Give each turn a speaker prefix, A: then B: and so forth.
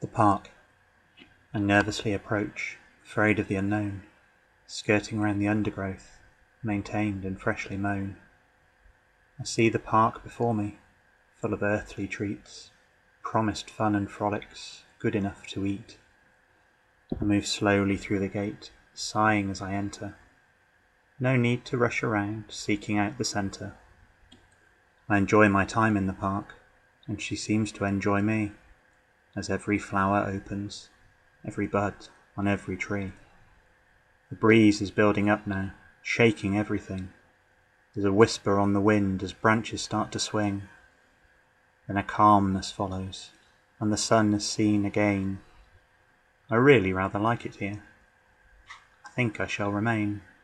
A: The park. I nervously approach, afraid of the unknown, skirting round the undergrowth, maintained and freshly mown. I see the park before me, full of earthly treats, promised fun and frolics, good enough to eat. I move slowly through the gate, sighing as I enter. No need to rush around, seeking out the centre. I enjoy my time in the park, and she seems to enjoy me, as every flower opens, every bud on every tree. The breeze is building up now, shaking everything. There's a whisper on the wind as branches start to swing. Then a calmness follows, and the sun is seen again. I really rather like it here. I think I shall remain.